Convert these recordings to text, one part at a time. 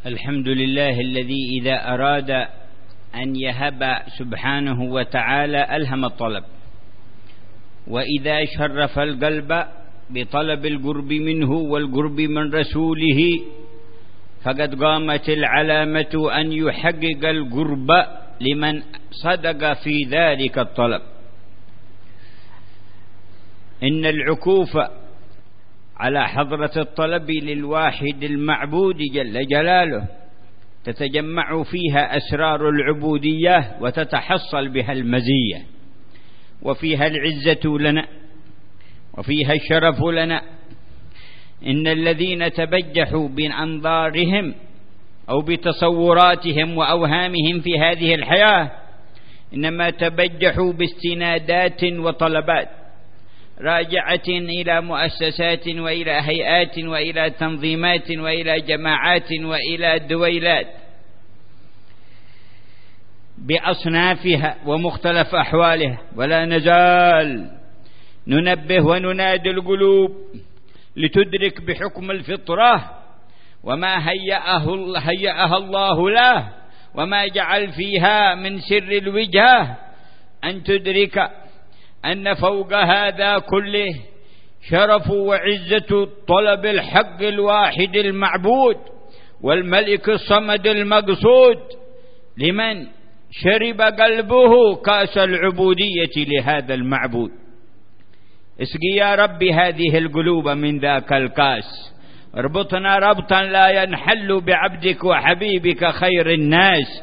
الحمد لله الذي إذا أراد أن يهب سبحانه وتعالى ألهم الطلب، وإذا شرف القلب بطلب القرب منه والقرب من رسوله فقد قامت العلامة أن يحقق القرب لمن صدق في ذلك الطلب. إن العكوف على حضرة الطلب للواحد المعبود جل جلاله تتجمع فيها أسرار العبودية وتتحصل بها المزية، وفيها العزة لنا وفيها الشرف لنا. إن الذين تبجحوا بأنظارهم أو بتصوراتهم وأوهامهم في هذه الحياة إنما تبجحوا باستنادات وطلبات راجعة إلى مؤسسات وإلى هيئات وإلى تنظيمات وإلى جماعات وإلى دويلات بأصنافها ومختلف أحوالها، ولا نزال ننبه وننادي القلوب لتدرك بحكم الفطرة وما هيأها الله له وما جعل فيها من سر الوجهة، أن تدرك أن فوق هذا كله شرف وعزة طلب الحق الواحد المعبود والملك الصمد المقصود لمن شرب قلبه كأس العبودية لهذا المعبود. اسقي يا رب هذه القلوب من ذاك الكاس، اربطنا ربطا لا ينحل بعبدك وحبيبك خير الناس،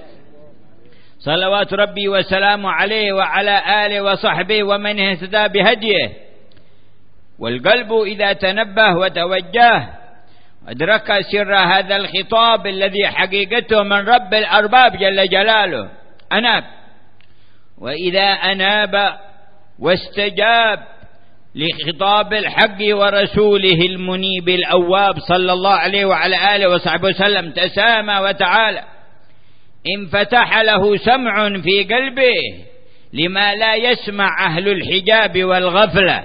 صلوات ربي وسلامه عليه وعلى آله وصحبه ومن اهتدى بهديه. والقلب إذا تنبه وتوجه أدرك سر هذا الخطاب الذي حقيقته من رب الأرباب جل جلاله أناب، وإذا أناب واستجاب لخطاب الحق ورسوله المنيب الأواب صلى الله عليه وعلى آله وصحبه وسلم تسامى وتعالى، انفتح له سمع في قلبه لما لا يسمع أهل الحجاب والغفلة،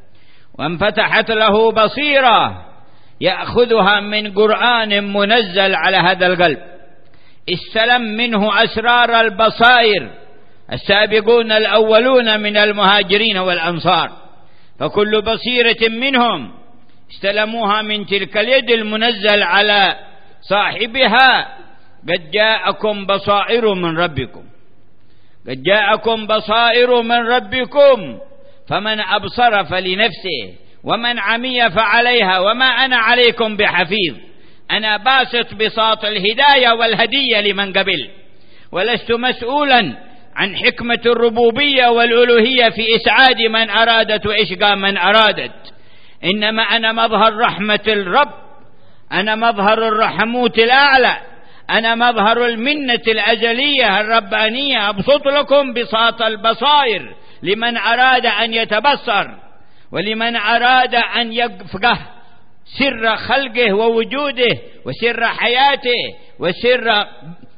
وانفتحت له بصيرة يأخذها من قرآن منزل على هذا القلب، استلم منه أسرار البصائر السابقون الأولون من المهاجرين والأنصار، فكل بصيرة منهم استلموها من تلك اليد المنزل على صاحبها. قد جاءكم بصائر من ربكم، قد جاءكم بصائر من ربكم، فمن أبصر فلنفسه ومن عمي فعليها وما أنا عليكم بحفيظ. أنا باسط بساط الهداية والهدية لمن قبل، ولست مسؤولا عن حكمة الربوبية والألوهية في إسعاد من أرادت وإشقاء من أرادت، إنما أنا مظهر رحمة الرب، أنا مظهر الرحموت الأعلى، أنا مظهر المنة الأزلية الربانية. أبسط لكم بساط البصائر لمن أراد أن يتبصر ولمن أراد أن يفقه سر خلقه ووجوده وسر حياته وسر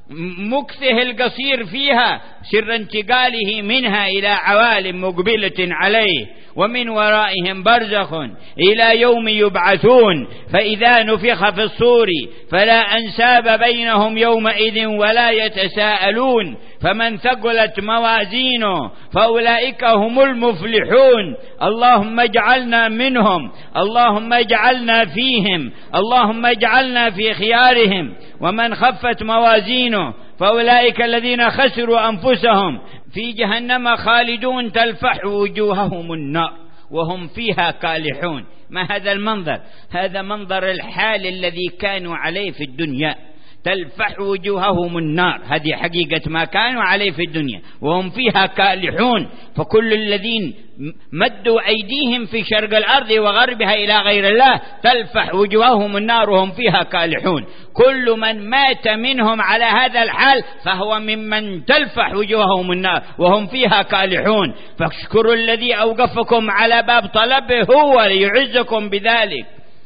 مكثه القصير فيها، سر انتقاله منها إلى عوالم مقبلة عليه ومن ورائهم برزخ إلى يوم يبعثون، فإذا نفخ في الصور فلا أنساب بينهم يومئذ ولا يتساءلون، فمن ثقلت موازينه فأولئك هم المفلحون. اللهم اجعلنا منهم، اللهم اجعلنا فيهم، اللهم اجعلنا في خيارهم. ومن خفت موازينه فأولئك الذين خسروا أنفسهم في جهنم خالدون تلفح وجوههم النار وهم فيها كالحون. ما هذا المنظر؟ هذا منظر الحال الذي كانوا عليه في الدنيا، تلفح وجوههم النار، هذه حقيقة ما كانوا عليه في الدنيا وهم فيها كالحون. فكل الذين مدوا أيديهم في شرق الأرض وغربها إلى غير الله تلفح وجوههم النار وهم فيها كالحون. كل من مات منهم على هذا الحال فهو ممن تلفح وجوههم النار وهم فيها كالحون. فاشكروا الذي أوقفكم على باب طلبه هو ليعزكم بذلك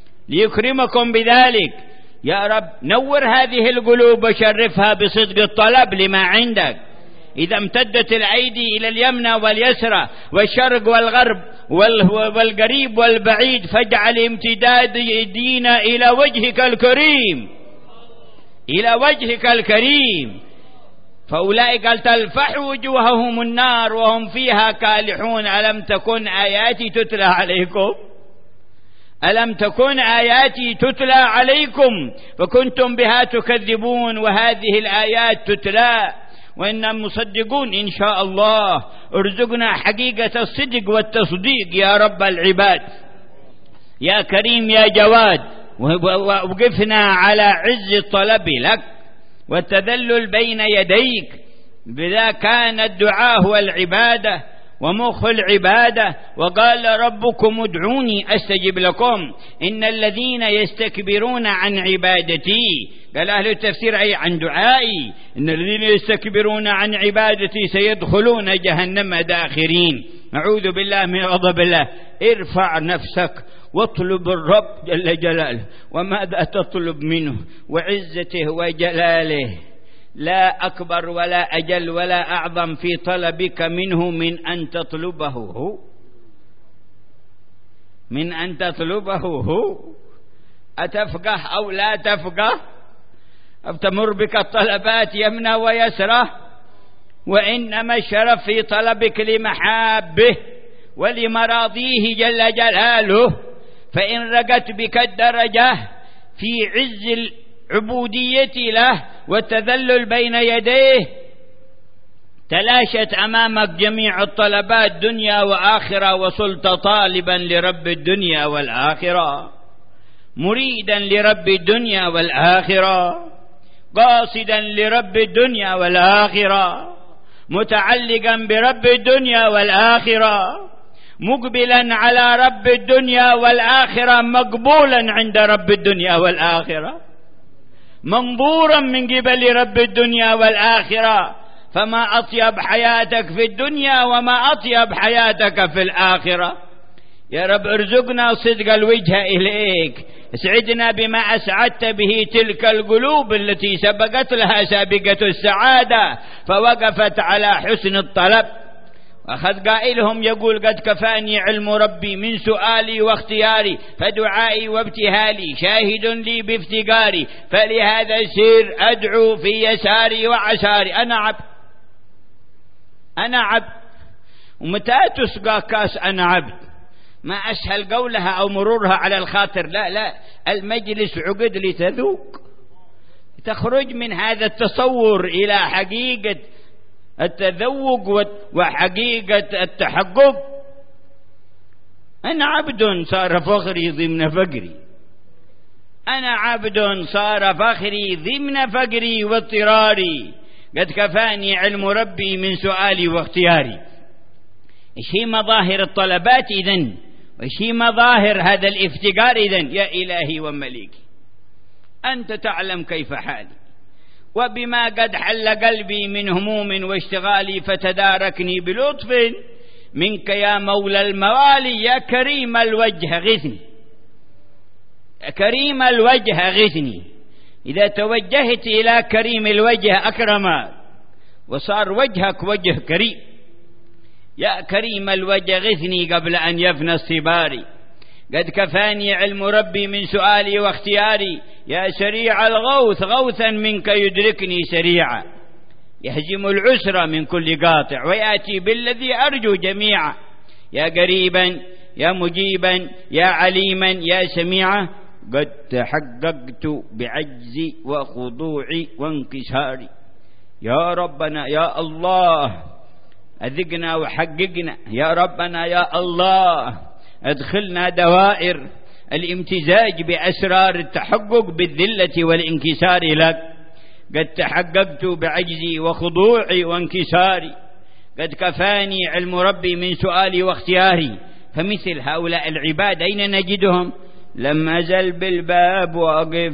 ليكرمكم بذلك. يا رب نور هذه القلوب وشرفها بصدق الطلب لما عندك. إذا امتدت الأيدي إلى اليمنى واليسرى والشرق والغرب والقريب والبعيد فاجعل امتداد أيدينا إلى وجهك الكريم. إلى وجهك الكريم. فأولئك قال تلفح وجوههم النار وهم فيها كالحون. ألم تكن آياتي تتلى عليكم؟ ألم تكن آياتي تتلى عليكم فكنتم بها تكذبون، وهذه الآيات تتلى وإننا مصدقون إن شاء الله. ارزقنا حقيقة الصدق والتصديق يا رب العباد، يا كريم يا جواد. ووقفنا على عز الطلب لك والتذلل بين يديك، بذا كان الدعاء هو العبادة ومخ العبادة. وقال ربكم ادعوني أستجب لكم إن الذين يستكبرون عن عبادتي، قال أهل التفسير أي عن دعائي، إن الذين يستكبرون عن عبادتي سيدخلون جهنم داخرين. نعوذ بالله من غضب الله. ارفع نفسك واطلب الرب جل جلاله. وماذا تطلب منه؟ وعزته وجلاله لا أكبر ولا أجل ولا أعظم في طلبك منه من أن تطلبه هو، من أن تطلبه هو. أتفقه أو لا تفقه؟ أفتمر بك الطلبات يمنى ويسرى، وإنما الشرف في طلبك لمحابه ولمراضيه جل جلاله. فإن رقت بك الدرجة في عز العبودية له والتذلل بين يديه تلاشت أمامك جميع الطلبات دنيا وآخرة، وصلت طالبا لرب الدنيا والآخرة، مريدا لرب الدنيا والآخرة، قاصدا لرب الدنيا والآخرة، متعلقا برب الدنيا والآخرة، مقبلا على رب الدنيا والآخرة، مقبولا عند رب الدنيا والآخرة، منظورا من قبل رب الدنيا والآخرة. فما أطيب حياتك في الدنيا وما أطيب حياتك في الآخرة. يا رب ارزقنا صدق الوجه إليك، اسعدنا بما أسعدت به تلك القلوب التي سبقت لها سابقة السعادة فوقفت على حسن الطلب. أخذ قائلهم يقول قد كفاني علم ربي من سؤالي واختياري، فدعائي وابتهالي شاهد لي بافتقاري، فلهذا السر أدعو في يساري وعساري. أنا عبد، أنا عبد. ومتى تسقى كاس أنا عبد؟ ما أسهل قولها أو مرورها على الخاطر، لا لا، المجلس عقد لتذوق، تخرج من هذا التصور إلى حقيقة التذوق وحقيقة التحقق. أنا عبد صار فخري ضمن فقري، أنا عبد صار فخري ضمن فقري واضطراري، قد كفاني علم ربي من سؤالي واختياري. إيش هي مظاهر الطلبات إذن؟ وإيش هي مظاهر هذا الافتقار إذن؟ يا إلهي ومليكي أنت تعلم كيف حالي، وبما قد حل قلبي من هموم واشتغالي، فتداركني بلطف منك يا مولى الموالي. يا كريم الوجه غثني، يا كريم الوجه غثني. إذا توجهت إلى كريم الوجه أكرمك وصار وجهك وجه كريم. يا كريم الوجه غثني قبل أن يفنى الصباري، قد كفاني علم ربي من سؤالي واختياري. يا سريع الغوث غوثا منك يدركني سريعا، يهزم العسر من كل قاطع ويأتي بالذي أرجو جميعا. يا قريبا يا مجيبا يا عليما يا سميعا، قد تحققت بعجزي وخضوعي وانكساري. يا ربنا يا الله أذقنا وحققنا، يا ربنا يا الله أدخلنا دوائر الامتزاج بأسرار التحقق بالذلة والانكسار لك. قد تحققت بعجزي وخضوعي وانكساري، قد كفاني علم ربي من سؤالي واختياري. فمثل هؤلاء العباد أين نجدهم؟ لم أزل بالباب واقف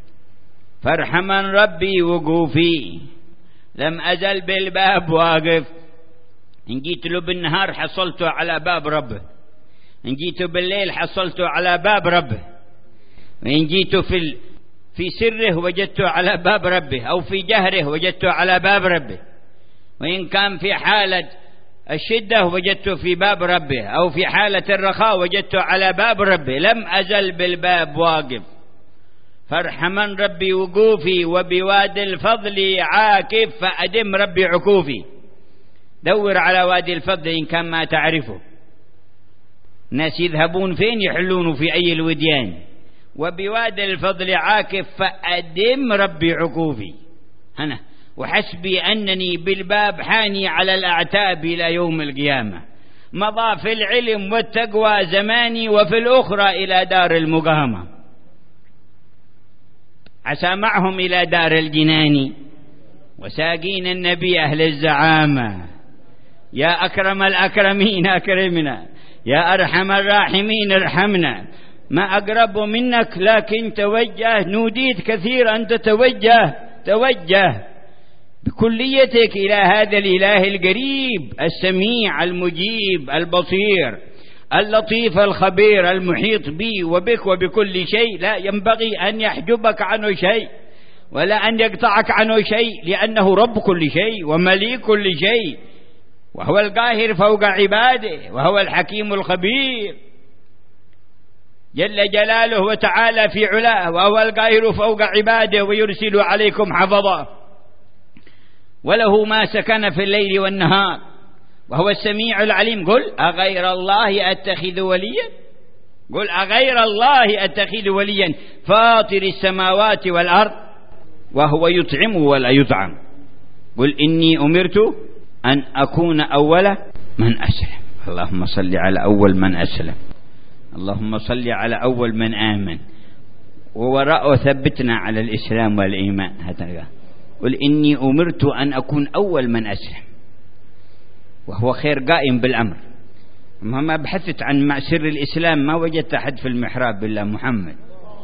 فارحما ربي وقوفي، لم أزل بالباب واقف. إن جيت له بالنهار حصلته على باب ربه، إن جيت بالليل حصلته على باب ربه، وإن جيت في سره وجدته على باب ربه، أو في جهره وجدته على باب ربه، وإن كان في حالة الشدة وجدته في باب ربه، أو في حالة الرخاء وجدته على باب ربه. لم أزل بالباب واقف فارحمن ربي وقوفي، وبوادي الفضل عاكف فأدم ربي عكوفي. دور على وادي الفضل إن كان ما تعرفه. ناس يذهبون فين يحلون في أي الوديان. وبوادي الفضل عاكف فأدم ربي عكوفي. هنا وحسبي أنني بالباب حاني على الأعتاب إلى يوم القيامة. مضى في العلم والتقوى زماني، وفي الأخرى إلى دار المقامة. عسى معهم إلى دار الجنان، وساقين النبي أهل الزعامة. يا أكرم الأكرمين أكرمنا، يا أرحم الراحمين ارحمنا. ما أقرب منك لكن توجه، نوديت كثير أن توجه بكليتك إلى هذا الإله القريب السميع المجيب البصير اللطيف الخبير المحيط بي وبك وبكل شيء. لا ينبغي أن يحجبك عنه شيء ولا أن يقطعك عنه شيء، لأنه رب كل شيء ومليك كل شيء، وهو القاهر فوق عباده، وهو الحكيم الخبير جل جلاله وتعالى في علاه، وهو القاهر فوق عباده ويرسل عليكم حفظا، وله ما سكن في الليل والنهار، وهو السميع العليم. قل أغير الله أتخذ وليا، قل أغير الله أتخذ وليا فاطر السماوات والأرض وهو يطعم ولا يطعم. قل إني أمرت أن أكون أول من أسلم. اللهم صل على أول من أسلم، اللهم صل على أول من آمن، ووراءه ثبتنا على الإسلام والإيمان. هذا قل إني أمرت أن أكون أول من أسلم، وهو خير قائم بالأمر. ما بحثت عن سر الإسلام ما وجدت أحد في المحراب إلا محمد.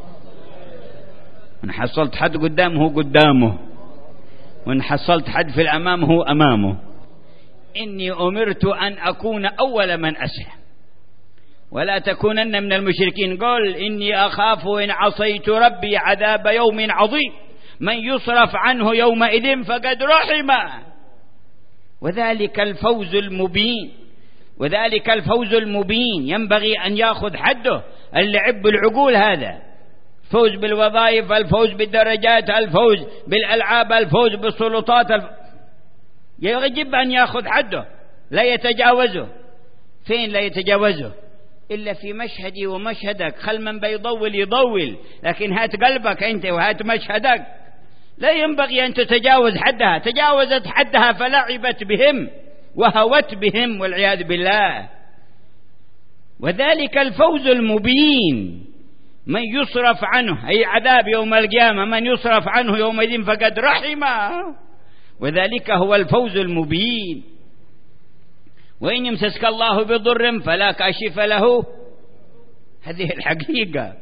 وإن حصلت حد قدامه، وإن حصلت حد في الأمام هو أمامه. إني أمرت أن أكون أول من أسلم ولا تكونن من المشركين. قل إني أخاف إن عصيت ربي عذاب يوم عظيم من يصرف عنه يومئذ فقد رحمه وذلك الفوز المبين. وذلك الفوز المبين ينبغي أن يأخذ حده اللعب بالعقول. هذا الفوز بالوظائف، الفوز بالدرجات، الفوز بالألعاب، الفوز بالسلطات، يجب أن يأخذ حده لا يتجاوزه. فين لا يتجاوزه؟ إلا في مشهدي ومشهدك. خل من بيضول يضول، لكن هات قلبك أنت وهات مشهدك. لا ينبغي أن تتجاوز حدها. تجاوزت حدها فلعبت بهم وهوت بهم والعياذ بالله. وذلك الفوز المبين من يصرف عنه، أي عذاب يوم القيامة، من يصرف عنه يومئذ فقد رحمه وذلك هو الفوز المبين. وإن يمسسك الله بضر فلا كاشف له، هذه الحقيقة.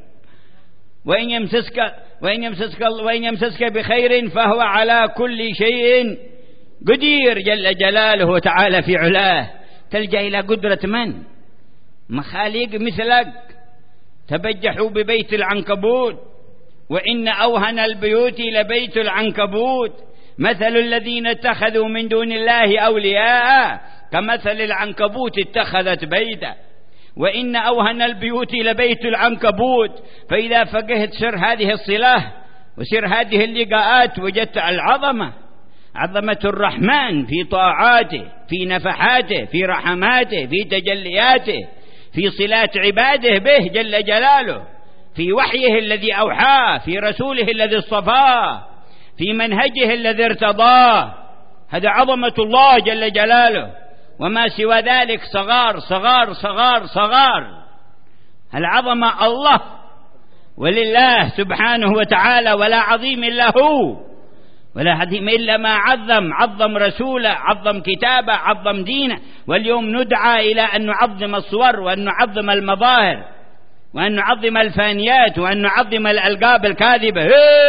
وإن يمسسك بخير فهو على كل شيء قدير جل جلاله وتعالى في علاه. تلجأ إلى قدرة من؟ مخاليق مثلك تبجحوا ببيت العنكبوت، وإن أوهن البيوت لبيت العنكبوت، مثل الذين اتخذوا من دون الله أولياء كمثل العنكبوت اتخذت بيتا، وإن أوهن البيوت لبيت العنكبوت. فإذا فقهت سر هذه الصلة وسر هذه اللقاءات وجدت العظمة، عظمة الرحمن في طاعاته، في نفحاته، في رحماته، في تجلياته، في صلات عباده به جل جلاله، في وحيه الذي أوحاه، في رسوله الذي اصطفاه، في منهجه الذي ارتضاه. هذا عظمة الله جل جلاله، وما سوى ذلك صغار صغار صغار صغار. العظمة الله ولله سبحانه وتعالى، ولا عظيم إلا هو، ولا عظيم إلا ما عظم رسوله، عظم كتابه، عظم دينه. واليوم ندعى إلى أن نعظم الصور، وأن نعظم المظاهر، وأن نعظم الفانيات، وأن نعظم الألقاب الكاذبة.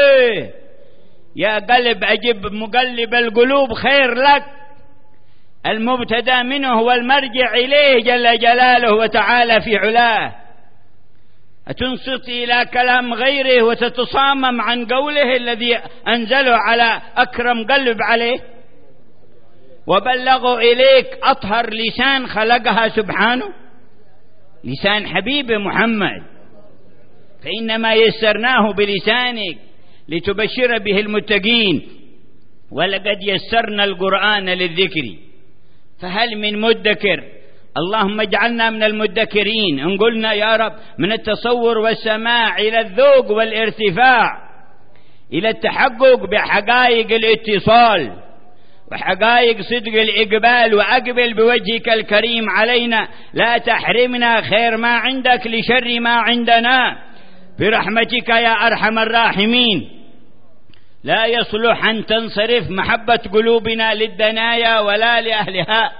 يا قلب أجب مقلب القلوب خير لك، المبتدى منه والمرجع إليه جل جلاله وتعالى في علاه. أتنصت إلى كلام غيره وتتصامم عن قوله الذي أنزله على أكرم قلب عليه وبلغوا إليك أطهر لسان خلقها سبحانه، لسان حبيب محمد فإنما يسرناه بلسانك لتبشر به المتقين، ولقد يسرنا القرآن للذكر فهل من مدكر؟ اللهم اجعلنا من المدكرين. إن قلنا يا رب من التصور والسماع إلى الذوق والارتفاع إلى التحقق بحقائق الاتصال وحقائق صدق الإقبال، وأقبل بوجهك الكريم علينا، لا تحرمنا خير ما عندك لشر ما عندنا برحمتك يا أرحم الراحمين. لا يصلح أن تنصرف محبة قلوبنا للدنايا ولا لأهلها.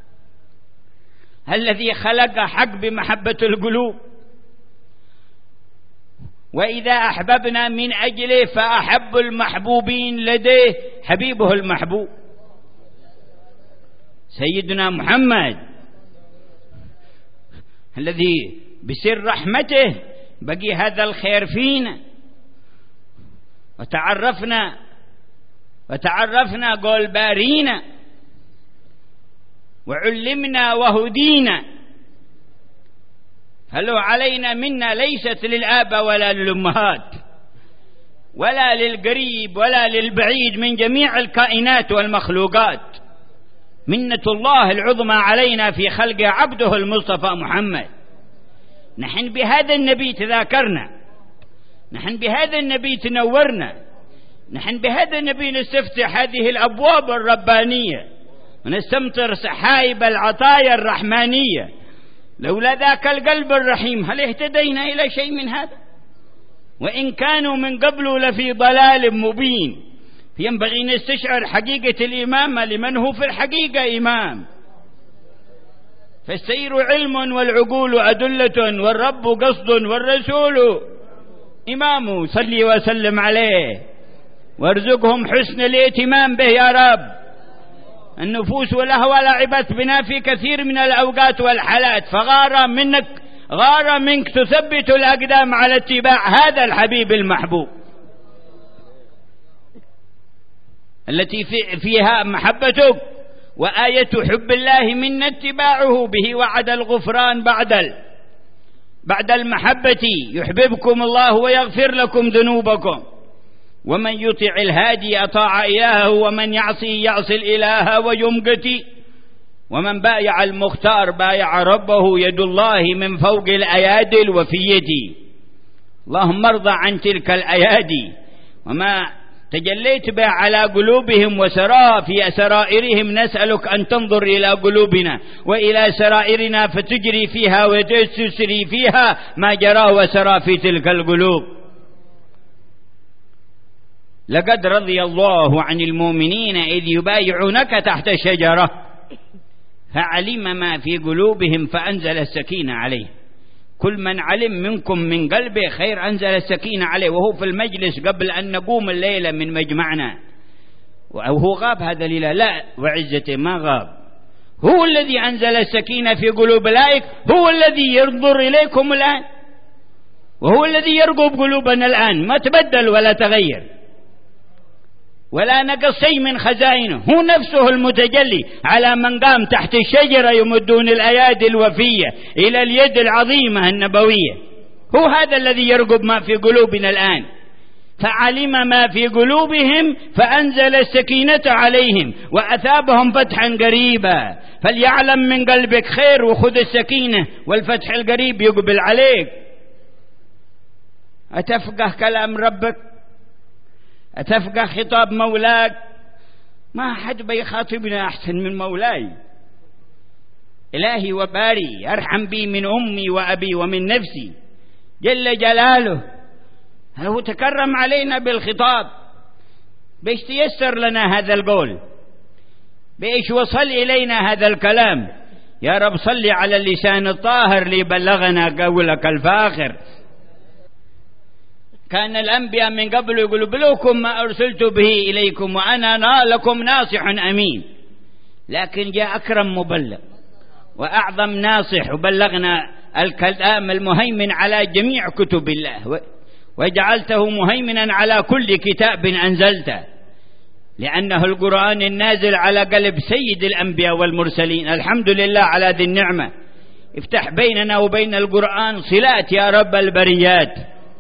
الذي خلق حق بمحبة القلوب، وإذا أحببنا من أجله فأحب المحبوبين لديه حبيبه المحبوب سيدنا محمد، الذي بسر رحمته بقي هذا الخير فينا، وتعرفنا قول بارينا، وعلمنا وهدينا. فلو علينا منا ليست للآباء ولا للأمهات ولا للقريب ولا للبعيد من جميع الكائنات والمخلوقات، منة الله العظمى علينا في خلق عبده المصطفى محمد. نحن بهذا النبي تذاكرنا، نحن بهذا النبي تنورنا، نحن بهذا النبي نستفتح هذه الأبواب الربانية ونستمطر سحائب العطايا الرحمانية. لولا ذاك القلب الرحيم هل اهتدينا إلى شيء من هذا؟ وإن كانوا من قبل لفي ضلال مبين. ينبغي نستشعر حقيقة الإمامة لمن هو في الحقيقة إمام. فالسير علم والعقول أدلة، والرب قصد والرسول إمام. صلي وسلم عليه وارزقهم حسن الاهتمام به يا رب. النفوس والأهوى لعبت بنا في كثير من الأوقات والحالات، فغار منك تثبت الأقدام على اتباع هذا الحبيب المحبوب التي فيها محبتك، وآية حب الله منا اتباعه به وعد الغفران بعد المحبة. يحببكم الله ويغفر لكم ذنوبكم، ومن يطع الهادي أطاع إلهه، ومن يعصي الإله ويمقتي، ومن بايع المختار بايع ربه، يد الله من فوق الأيادي الوفية. اللهم ارضى عن تلك الأيادي وما تجليت به على قلوبهم وسرى في سرائرهم. نسألك أن تنظر إلى قلوبنا وإلى سرائرنا فتجري فيها وتسري فيها ما جرى وسرى في تلك القلوب. لقد رضي الله عن المؤمنين إذ يبايعونك تحت الشجرة فعلم ما في قلوبهم فأنزل السكينة عليه. كل من علم منكم من قلبه خير أنزل السكينة عليه وهو في المجلس قبل أن نقوم الليلة من مجمعنا. وهو غاب هذا الليلة؟ لا، وعزته ما غاب. هو الذي أنزل السكينة في قلوب أولئك، هو الذي ينظر إليكم الآن، وهو الذي يرقب قلوبنا الآن، ما تبدل ولا تغير ولا نقص شيء من خزائنه. هو نفسه المتجلي على من قام تحت الشجرة يمدون الأيادي الوفية إلى اليد العظيمة النبوية. هو هذا الذي يرقب ما في قلوبنا الآن. فعلم ما في قلوبهم فأنزل السكينة عليهم وأثابهم فتحا قريبا. فليعلم من قلبك خير وخذ السكينة والفتح القريب يقبل عليك. أتفقه كلام ربك؟ أتفقه خطاب مولاك؟ ما أحد بيخاطبنا أحسن من مولاي. إلهي وباري أرحم بي من أمي وأبي ومن نفسي جل جلاله. هو تكرم علينا بالخطاب، بيش تيسر لنا هذا القول، بيش وصل إلينا هذا الكلام. يا رب صل على اللسان الطاهر ليبلغنا قولك الفاخر. كان الأنبياء من قبل يقولوا بلوكم ما أرسلت به إليكم وأنا لكم ناصح أمين، لكن جاء أكرم مبلغ وأعظم ناصح وبلغنا الكلام المهيمن على جميع كتب الله، وجعلته مهيمنا على كل كتاب أنزلته، لأنه القرآن النازل على قلب سيد الأنبياء والمرسلين. الحمد لله على ذي النعمة. افتح بيننا وبين القرآن صلات يا رب البريات.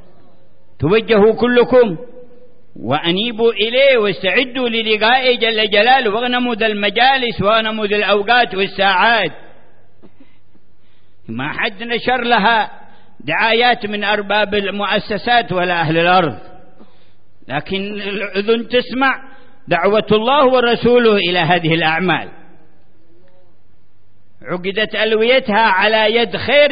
توجهوا كلكم وأنيبوا إليه واستعدوا للقائه جل جلاله، واغنموا ذا المجالس واغنموا ذا الأوقات والساعات. ما حد نشر لها دعايات من أرباب المؤسسات ولا أهل الأرض، لكن الأذن تسمع دعوة الله ورسوله إلى هذه الأعمال. عقدت ألويتها على يد خير،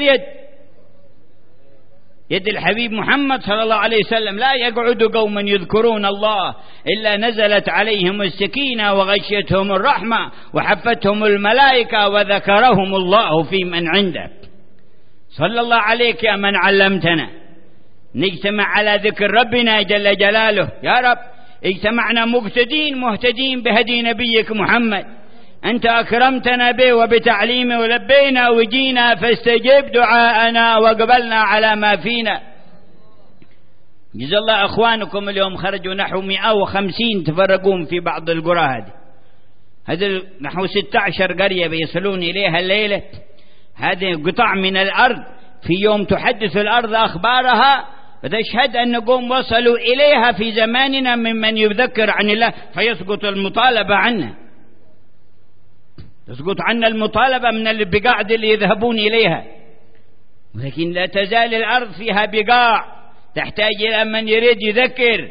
يد الحبيب محمد صلى الله عليه وسلم. لا يقعد قوما يذكرون الله إلا نزلت عليهم السكينة وغشيتهم الرحمة وحفتهم الملائكة وذكرهم الله في من عنده. صلى الله عليك يا من علمتنا نجتمع على ذكر ربنا جل جلاله. يا رب اجتمعنا مهتدين بهدي نبيك محمد، أنت أكرمتنا به وبتعليمه ولبينا وجينا، فاستجب دعاءنا وقبلنا على ما فينا. جزا الله أخوانكم اليوم خرجوا نحو 150 تفرقون في بعض القرى هذه نحو 16 قرية بيصلون إليها الليلة. هذه قطع من الأرض في يوم تحدث الأرض أخبارها، فتشهد أن قوم وصلوا إليها في زماننا ممن يذكر عن الله، فيسقط المطالبة عنه، تسقط عنا المطالبة من البقاع اللي يذهبون إليها. ولكن لا تزال الأرض فيها بقاع تحتاج إلى من يريد يذكر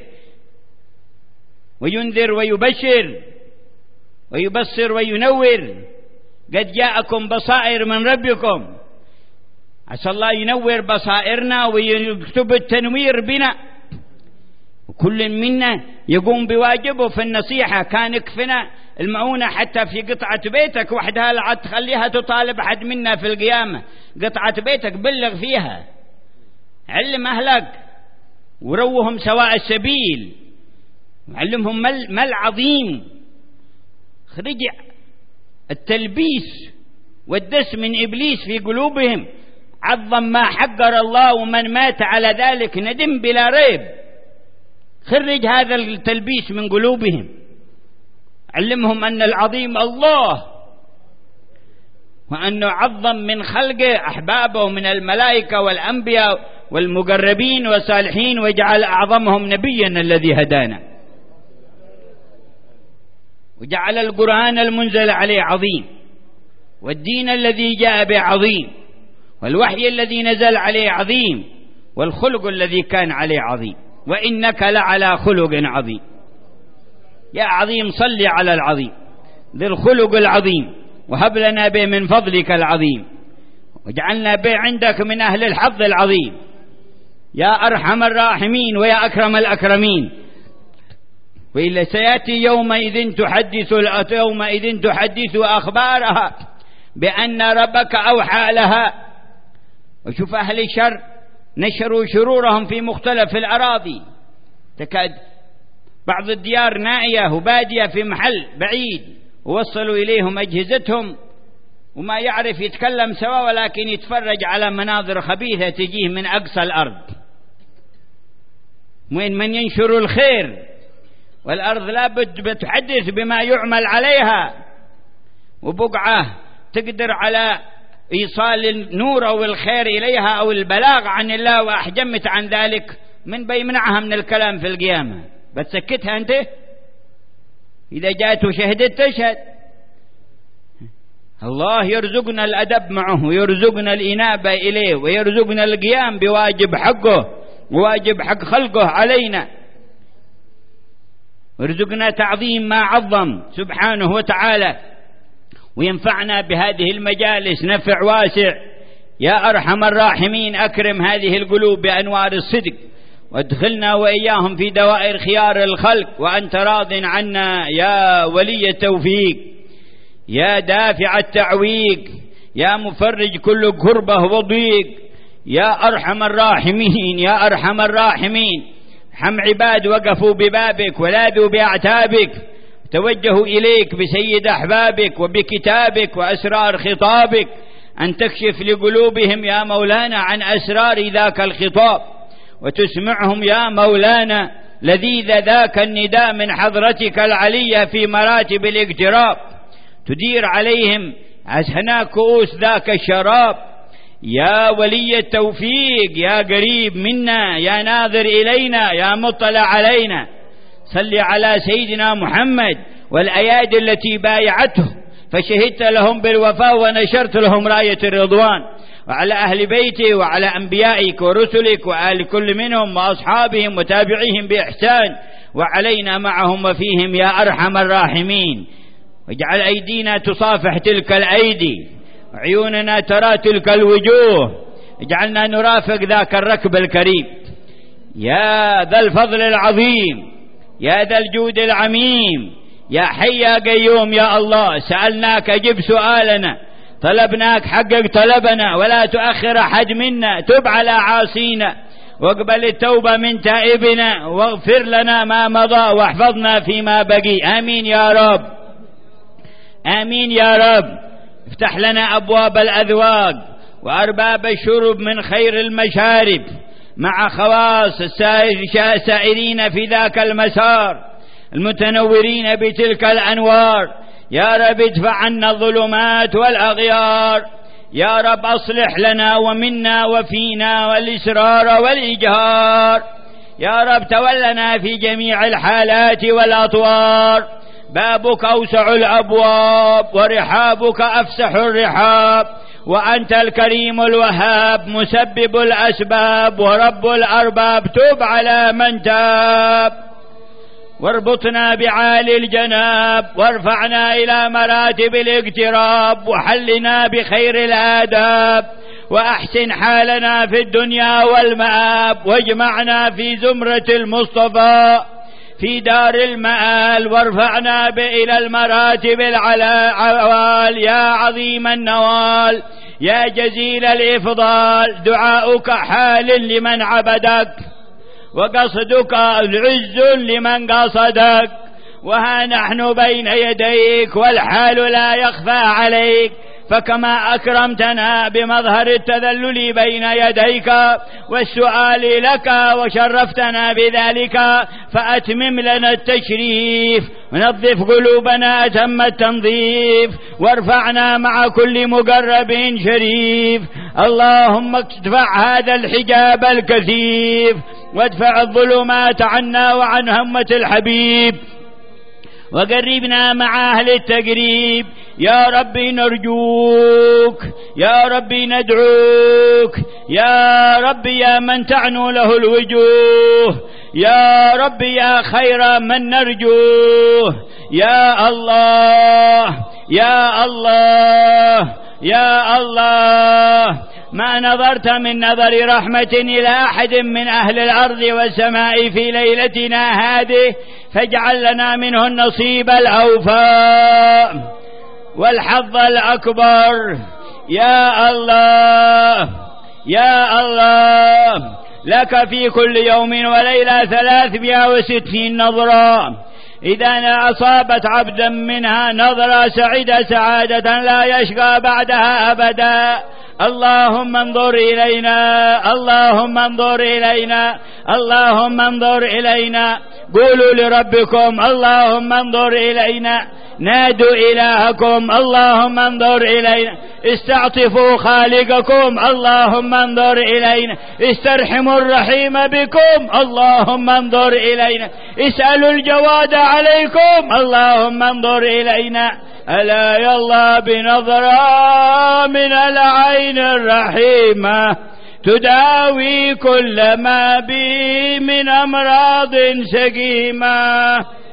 وينذر ويبشر ويبصر وينور. قد جاءكم بصائر من ربكم، عسى الله ينور بصائرنا ويكتب التنوير بنا، وكل منا يقوم بواجبه في النصيحة. كان يكفنا المعونة حتى في قطعة بيتك وحدها، لا تخليها تطالب أحد منا في القيامة. قطعة بيتك بلغ فيها، علم أهلك وروهم سواء السبيل، علمهم ما العظيم. خرج التلبيس والدس من إبليس في قلوبهم، عظم ما حقر الله، ومن مات على ذلك ندم بلا ريب. خرج هذا التلبيس من قلوبهم، علمهم أن العظيم الله، وأنه عظم من خلقه أحبابه من الملائكة والأنبياء والمقربين والصالحين، وجعل أعظمهم نبينا الذي هدانا، وجعل القرآن المنزل عليه عظيم، والدين الذي جاء به عظيم، والوحي الذي نزل عليه عظيم، والخلق الذي كان عليه عظيم. وإنك لعلى خلق عظيم. يا عظيم صل على العظيم ذي الخلق العظيم، وهب لنا به من فضلك العظيم، واجعلنا به عندك من أهل الحظ العظيم، يا أرحم الراحمين ويا أكرم الأكرمين. وإلا سيأتي يومئذ تحدث أخبارها بأن ربك أوحى لها. وشوف أهل الشر نشروا شرورهم في مختلف الأراضي، تكاد بعض الديار نائية وبادية في محل بعيد، ووصلوا إليهم أجهزتهم وما يعرف يتكلم سوا، ولكن يتفرج على مناظر خبيثة تجيه من أقصى الأرض. من ينشر الخير، والأرض لابد بتحدث بما يعمل عليها، وبقعة تقدر على إيصال النور أو الخير إليها أو البلاغ عن الله وأحجمت عن ذلك، من بيمنعها من الكلام في القيامة؟ بتسكتها أنت؟ إذا جاءت وشهدت تشهد. الله يرزقنا الأدب معه، ويرزقنا الإنابة إليه، ويرزقنا القيام بواجب حقه وواجب حق خلقه علينا، ويرزقنا تعظيم ما عظم سبحانه وتعالى، وينفعنا بهذه المجالس نفع واسع. يا أرحم الراحمين أكرم هذه القلوب بأنوار الصدق، وادخلنا وإياهم في دوائر خيار الخلق، وأنت راض عنا يا ولي التوفيق، يا دافع التعويق، يا مفرج كل كربة وضيق، يا أرحم الراحمين يا أرحم الراحمين. حم عباد وقفوا ببابك ولاذوا بأعتابك، توجهوا إليك بسيد أحبابك وبكتابك وأسرار خطابك، أن تكشف لقلوبهم يا مولانا عن أسرار ذاك الخطاب، وتسمعهم يا مولانا لذيذ ذاك النداء من حضرتك العلية في مراتب الاقتراب، تدير عليهم أسهنا كؤوس ذاك الشراب، يا ولي التوفيق، يا قريب منا، يا ناظر إلينا، يا مطلع علينا، صل على سيدنا محمد والأيادي التي بايعته فشهدت لهم بالوفاء ونشرت لهم راية الرضوان، وعلى أهل بيته وعلى أنبيائك ورسلك وآل كل منهم وأصحابهم وتابعيهم بإحسان، وعلينا معهم وفيهم يا أرحم الراحمين. واجعل أيدينا تصافح تلك الأيدي، وعيوننا ترى تلك الوجوه، اجعلنا نرافق ذاك الركب الكريم. يا ذا الفضل العظيم، يا ذا الجود العميم، يا حي يا قيوم، يا الله سألناك أجب سؤالنا، طلبناك حقق طلبنا، ولا تؤخر أحد منا، تب على عاصينا واقبل التوبة من تائبنا، واغفر لنا ما مضى واحفظنا فيما بقي. آمين يا رب، آمين يا رب. افتح لنا أبواب الأذواق وأرباب الشرب من خير المشارب، مع خواص السائرين في ذاك المسار المتنورين بتلك الأنوار. يا رب ادفع عنا الظلمات والأغيار، يا رب أصلح لنا ومنا وفينا والإسرار والإجهار، يا رب تولنا في جميع الحالات والأطوار. بابك أوسع الأبواب ورحابك أفسح الرحاب، وأنت الكريم الوهاب مسبب الأسباب ورب الأرباب. تب على من تاب، واربطنا بعالي الجناب، وارفعنا إلى مراتب الاقتراب، وحلنا بخير الآداب، وأحسن حالنا في الدنيا والمآب، واجمعنا في زمرة المصطفى في دار المآل، وارفعنا إلى المراتب العوال. يا عظيم النوال، يا جزيل الإفضال، دعاؤك حال لمن عبدك، وقصدك عز لمن قصدك، وها نحن بين يديك والحال لا يخفى عليك. فكما أكرمتنا بمظهر التذلل بين يديك والسؤال لك وشرفتنا بذلك، فأتمم لنا التشريف، ونظف قلوبنا أتم التنظيف، وارفعنا مع كل مقرب شريف. اللهم ادفع هذا الحجاب الكثيف، وادفع الظلمات عنا وعن همة الحبيب، وقربنا مع أهل التقريب. يا ربي نرجوك، يا ربي ندعوك، يا ربي يا من تعنو له الوجوه، يا ربي يا خير من نرجوه. يا الله، يا الله، يا الله، ما نظرت من نظر رحمة إلى أحد من أهل الأرض والسماء في ليلتنا هذه، فاجعل لنا منه النصيب الأوفى والحظ الأكبر. يا الله، يا الله، لك في كل يوم وليلة 360 نظرة، إذا أصابت عبدا منها نظرة سعد سعادة لا يشقى بعدها أبدا. اللهم انظر إلينا، اللهم انظر إلينا، اللهم انظر إلينا. قولوا لربكم اللهم انظر إلينا، نادوا إلهكم اللهم انظر إلينا، استعطفوا خالقكم اللهم انظر إلينا، استرحموا الرحيم بكم اللهم انظر إلينا، اسألوا الجواد عليكم اللهم انظر إلينا. ألا يلا بنظرة من العين الرحيمة تداوي كل ما بي من أمراض سقيمة.